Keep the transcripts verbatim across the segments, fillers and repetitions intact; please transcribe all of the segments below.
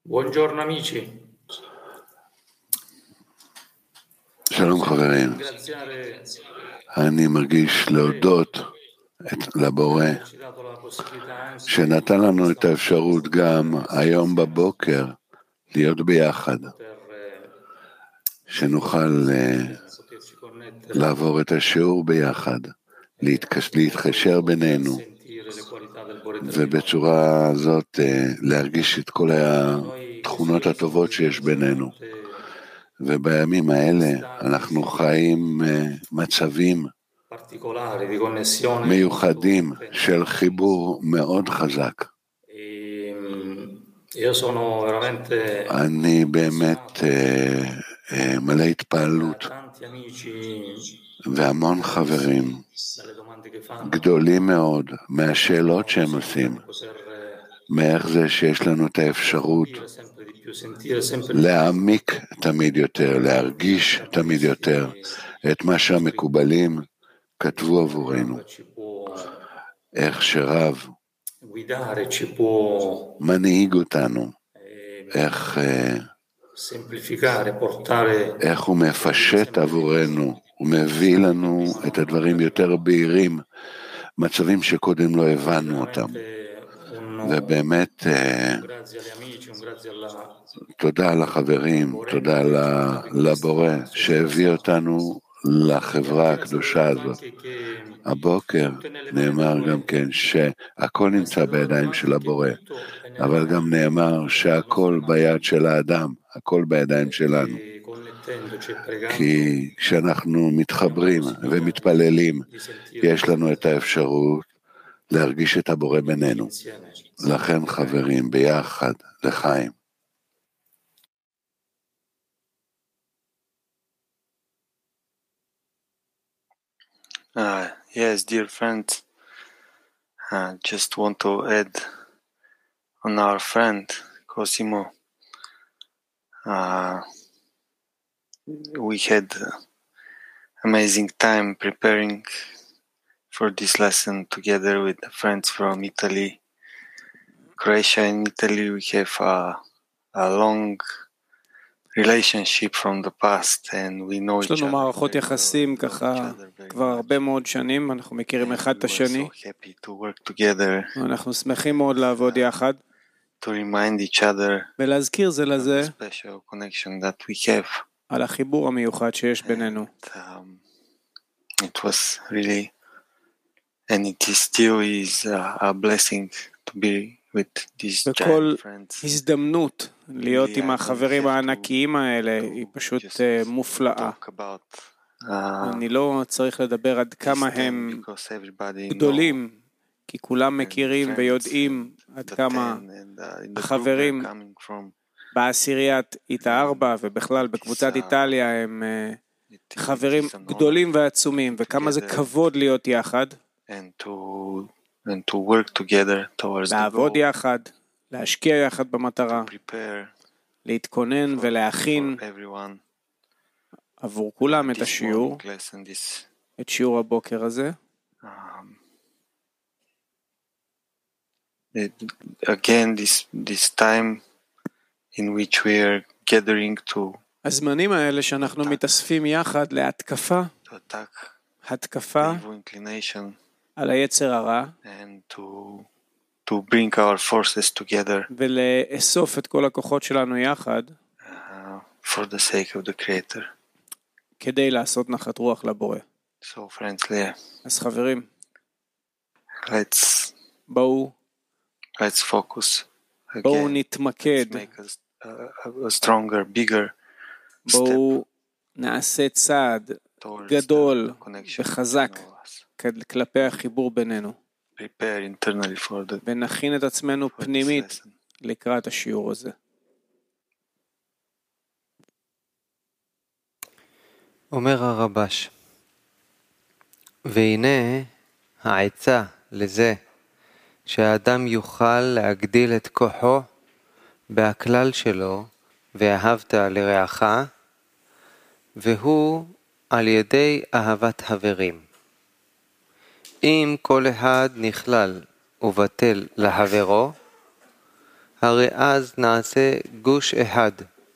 Buongiorno amici. שלום חברים, אני מרגיש להודות לבורא שנתן לנו את האפשרות גם היום בבוקר להיות ביחד, שנוכל לעבור את השיעור ביחד, להתקשר בינינו, ובצורה הזאת להרגיש את כל התכונות הטובות שיש בינינו. ובימים האלה אנחנו חיים מצבים מיוחדים של חיבור מאוד חזק. אני באמת מלא התפעלות והמון חברים גדולים מאוד מהשאלות שהם עושים, מאיך זה שיש לנו את האפשרות להעמיק תמיד יותר, להרגיש תמיד יותר את מה שהמקובלים כתבו עבורנו, איך שרב מנהיג אותנו, איך, איך הוא מפשט עבורנו, הוא מביא לנו את הדברים יותר בהירים, מצבים שקודם לא הבנו אותם. ובאמת תודה לחברים, תודה לבורא שהביא אותנו לחברה הקדושה הזאת. הבוקר נאמר גם כן שהכל נמצא בידיים של הבורא, אבל גם נאמר שהכל ביד של האדם, הכל בידיים שלנו. כי כשאנחנו מתחברים ומתפללים, יש לנו את האפשרות להרגיש את הבורא בינינו. לכן חברים, ביחד, לחיים. Uh, yes, dear friends, I just want to add on our friend Cosimo. Uh, we had amazing time preparing for this lesson together with the friends from Italy, Croatia. And Italy, we have a, a long relationship from the past, and we know each other. יש לנו מערכות יחסים ככה כבר הרבה מאוד שנים, אנחנו מכירים אחד את השני, אנחנו שמחים מאוד לעבוד יחד, to remind each other ולהזכיר זה לזה the special connection that we have. על החיבור המיוחד שיש בינינו. And, um, it was really, and it is still is a, a blessing to be with these giant friends. הזדמנות להיות עם החברים הענקיים האלה היא פשוט מופלאה. אני לא צריך לדבר עד כמה הם גדולים, כי כולם מכירים ויודעים עד כמה החברים בעשיריית איטה ארבע ובכלל בקבוצת איטליה הם חברים גדולים ועצומים, וכמה זה כבוד להיות יחד, and to work together towards the goal. לעבוד יחד, להשקיע יחד במטרה, להתכונן ולהכין עבור כולם את השיעור, את שיעור הבוקר הזה. Again, this this time in which we are gathering to הזמנים האלה שאנחנו מתאספים יחד להתקפה, התקפה על היצר הרע, and to to bring our forces together ולאסוף את כל הכוחות שלנו יחד uh, for the sake of the creator. כדי לעשות נחת רוח לבורא. So friends, Leah, אז חברים, let's בואו let's focus again. בואו נתמקד, Let's make a, a, a stronger, bigger בואו נעשה צעד גדול וחזק כלפי החיבור בינינו, ונכין את עצמנו פנימית לקראת השיעור הזה. אומר הרבש, והנה העצה לזה שהאדם יוכל להגדיל את כוחו בהכלל שלו ואהבת לרעך, והוא על ידי אהבת חברים. אם כל אחד נכלל ובטל לחברו, הרי אז נעשה גוש אחד,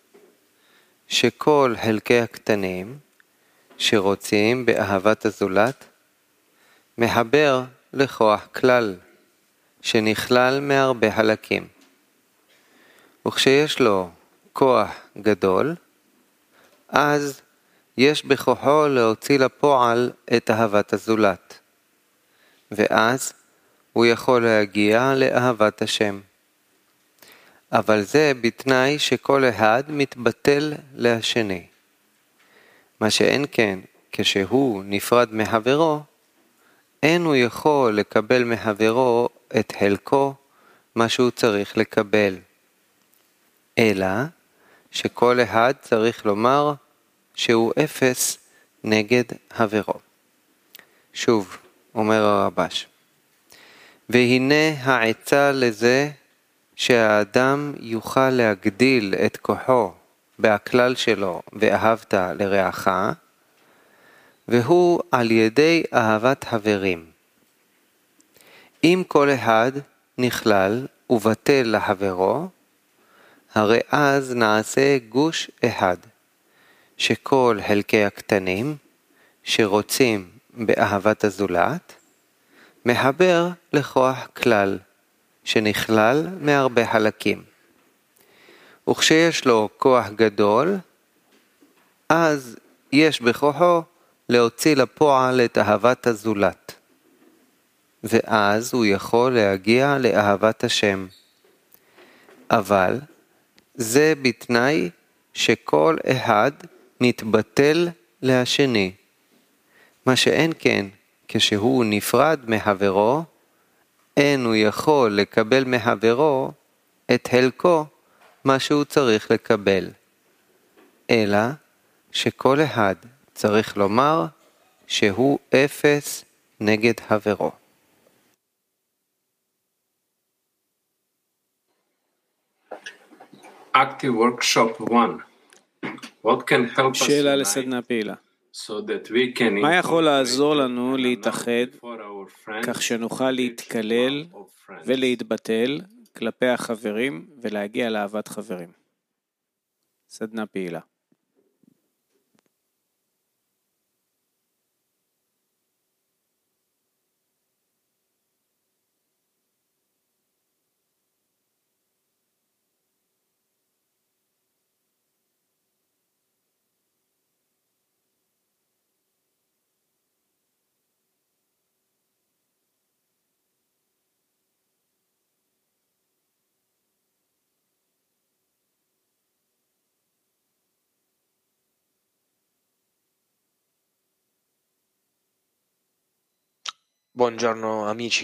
שכל חלקי הקטנים שרוצים באהבת הזולת, מחבר לכוח כלל, שנכלל מהרבה חלקים. וכשיש לו כוח גדול, אז יש בכוחו להוציא לפועל את אהבת הזולת, ואז הוא יכול להגיע לאהבת השם. אבל זה בתנאי שכל אחד מתבטל להשני. מה שאין כן, כשהוא נפרד מחברו, אין הוא יכול לקבל מחברו את חלקו, מה שהוא צריך לקבל. אלא שכל אחד צריך לומר שהוא אפס נגד חברו. שוב, אומר הרבש, והנה העצה לזה שהאדם יוכל להגדיל את כוחו בהכלל שלו ואהבת לרעך, והוא על ידי אהבת חברים. אם כל אחד נכלל ובטל לחברו, הרי אז נעשה גוש אחד, שכל חלקי הקטנים שרוצים באהבת הזולת, מחבר לכוח כלל, שנכלל מהרבה חלקים. וכשיש לו כוח גדול, אז יש בכוחו להוציא לפועל את אהבת הזולת. ואז הוא יכול להגיע לאהבת השם. אבל זה בתנאי שכל אחד מתבטל להשני. מה שאין כן, כשהוא נפרד מחברו, אין הוא יכול לקבל מחברו את חלקו מה שהוא צריך לקבל. אלא שכל אחד צריך לומר שהוא אפס נגד חברו. Active Workshop one. What can help us שאלה לסדנה פעילה. so that we can מה יכול לעזור לנו להתאחד כך שנוכל להתקלל ולהתבטל כלפי החברים ולהגיע לאהבת חברים? סדנה פעילה. Buongiorno amici.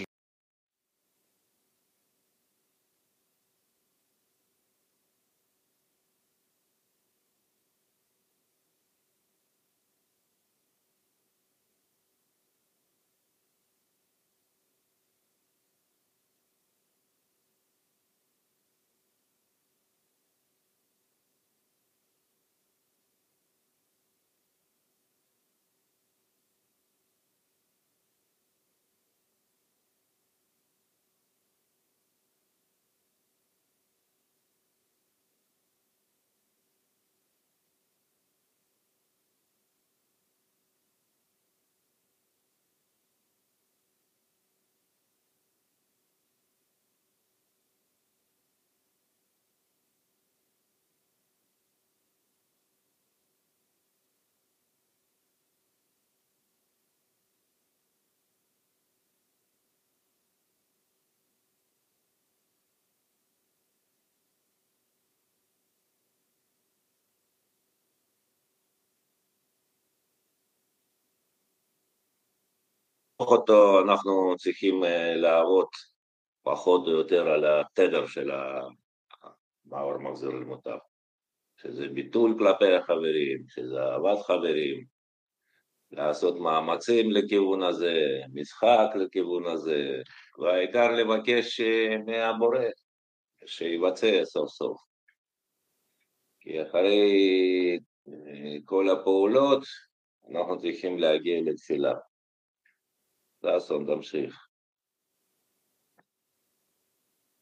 אותו אנחנו צריכים לעבוד פחות או יותר על התדר של המאור מחזיר למוטב, שזה ביטול כלפי החברים, שזה אהבת חברים, לעשות מאמצים לכיוון הזה, משחק לכיוון הזה, והעיקר לבקש מהבורא שיבצע סוף סוף. כי אחרי כל הפעולות אנחנו צריכים להגיע לתפילה. Dasson, תמשיך.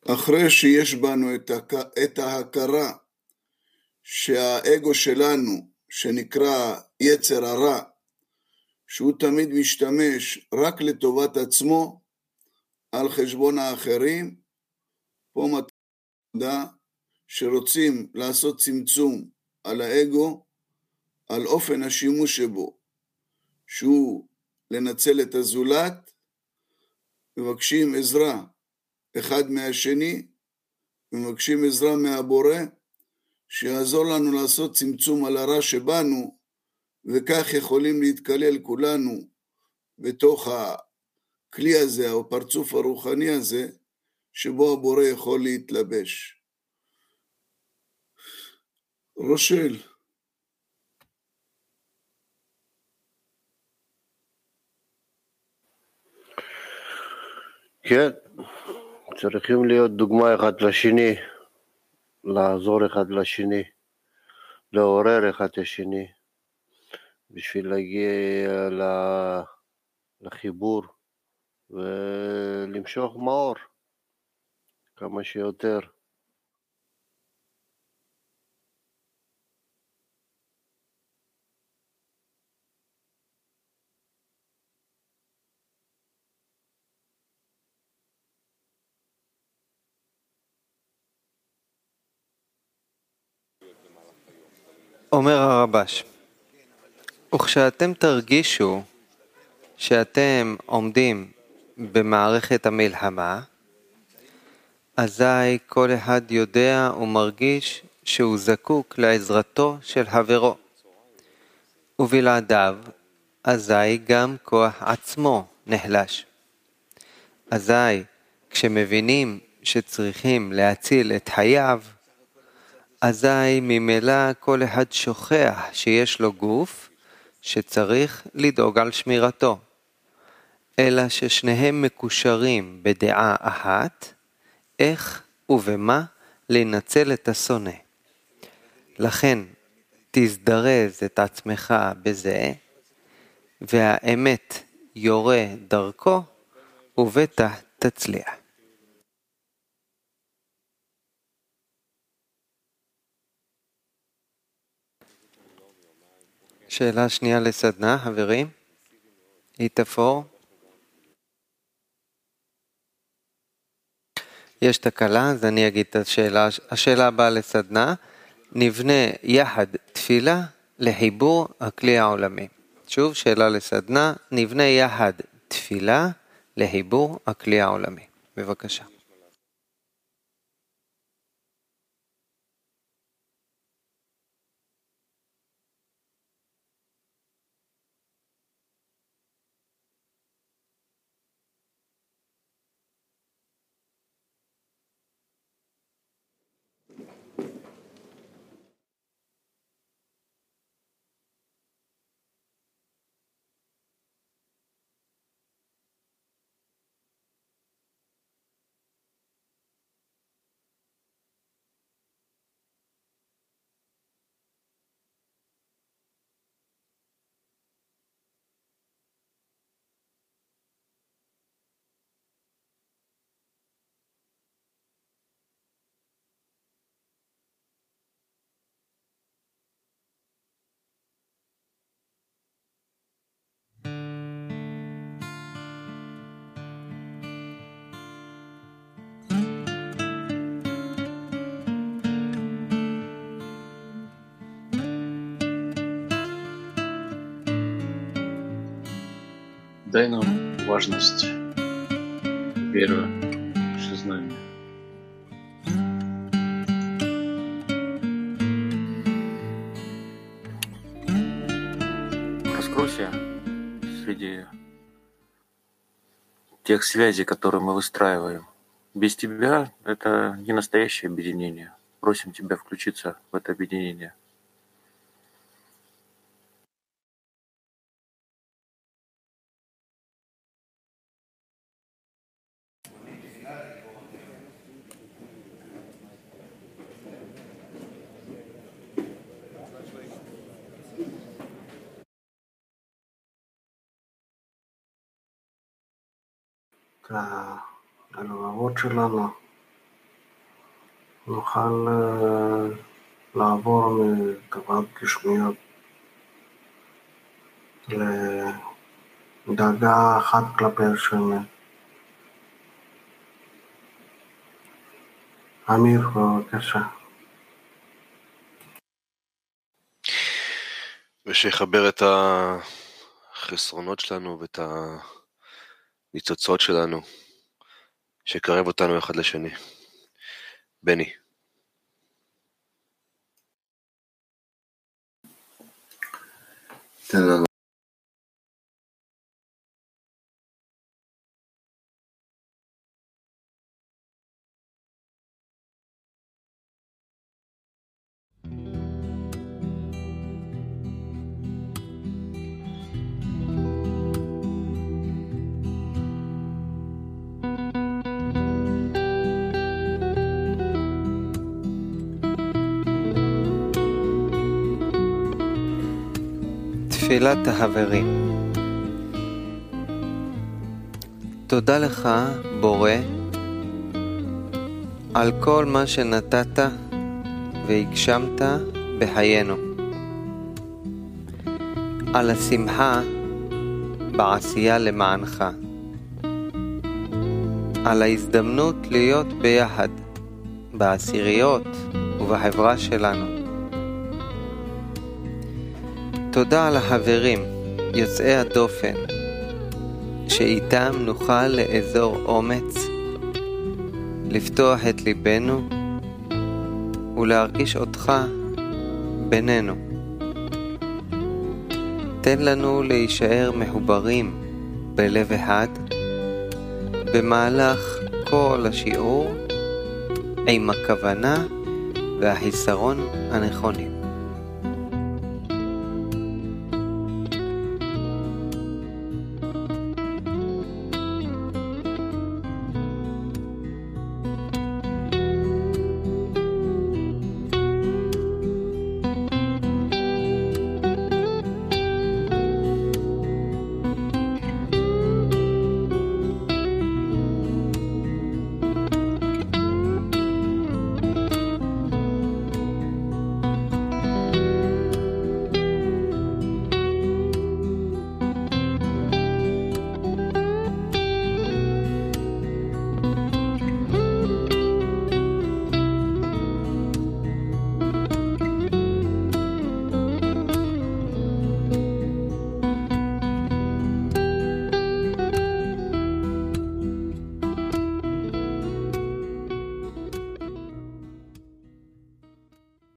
אחרי שיש בנו את, הק... את ההכרה שהאגו שלנו, שנקרא יצר הרע, שהוא תמיד משתמש רק לטובת עצמו, על חשבון האחרים, פה מתודה שרוצים לעשות צמצום על האגו, על אופן השימוש שבו, שהוא לנצל את הזולת, מבקשים עזרה אחד מהשני, מבקשים עזרה מהבורא, שיעזור לנו לעשות צמצום על הרע שבנו, וכך יכולים להתקלל כולנו בתוך הכלי הזה, או פרצוף הרוחני הזה, שבו הבורא יכול להתלבש. רושל. כן, צריכים להיות דוגמה אחד לשני, לעזור אחד לשני, לעורר אחד לשני, בשביל להגיע לחיבור ולמשוך מאור כמה שיותר. אומר הרבש, וכשאתם תרגישו שאתם עומדים במערכת המלחמה, אזי כל אחד יודע ומרגיש שהוא זקוק לעזרתו של חברו, ובלעדיו אזי גם כוח עצמו נחלש. אזי כשמבינים שצריכים להציל את חייו, אזי ממילא כל אחד שוכח שיש לו גוף שצריך לדאוג על שמירתו, אלא ששניהם מקושרים בדעה אחת, איך ובמה לנצל את השונא. לכן תזדרז את עצמך בזה, והאמת יורה דרכו, ובטח תצליח. שאלה שנייה לסדנה, חברים. איתפור. יש תקלה, אז אני אגיד את השאלה. השאלה הבאה לסדנה, נבנה יחד תפילה לחיבור הכלי העולמי. שוב, שאלה לסדנה, נבנה יחד תפילה לחיבור הכלי העולמי. בבקשה. Дай нам важность веры в сознание. Раскройся среди тех связей, которые мы выстраиваем. Без тебя это не настоящее объединение. Просим тебя включиться в это объединение. את הלבבות שלנו נוכל לעבור מדרגות גשמיות לדרגה אחת כלפי השני. אמיר, בבקשה. ושיחבר את החסרונות שלנו ואת הניצוצות שלנו, שקרב אותנו אחד לשני. בני. תן לנו. תפילת החברים. תודה לך, בורא, על כל מה שנתת והגשמת בחיינו, על השמחה בעשייה למענך, על ההזדמנות להיות ביחד בעשיריות ובחברה שלנו. תודה על החברים יוצאי הדופן, שאיתם נוכל לאזור אומץ, לפתוח את ליבנו ולהרגיש אותך בינינו. תן לנו להישאר מחוברים בלב אחד במהלך כל השיעור עם הכוונה והחיסרון הנכונים.